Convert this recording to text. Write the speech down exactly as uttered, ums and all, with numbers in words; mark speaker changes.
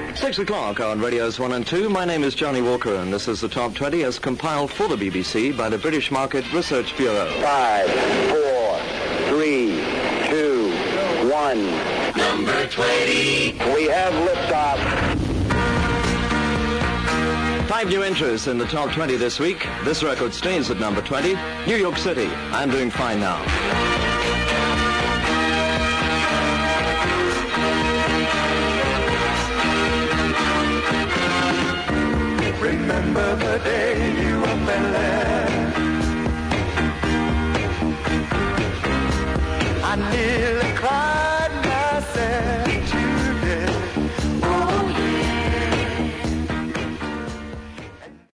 Speaker 1: Six o'clock on Radios one and two. My name is Johnny Walker, and this is the Top twenty as compiled for the B B C by the British Market Research Bureau.
Speaker 2: Five, four, three, two, one.
Speaker 3: Number twenty.
Speaker 2: We have liftoff.
Speaker 1: Five new entries in the Top twenty this week. This record stays at number twenty. New York City, I'm Doing Fine Now.
Speaker 3: Remember the day you fell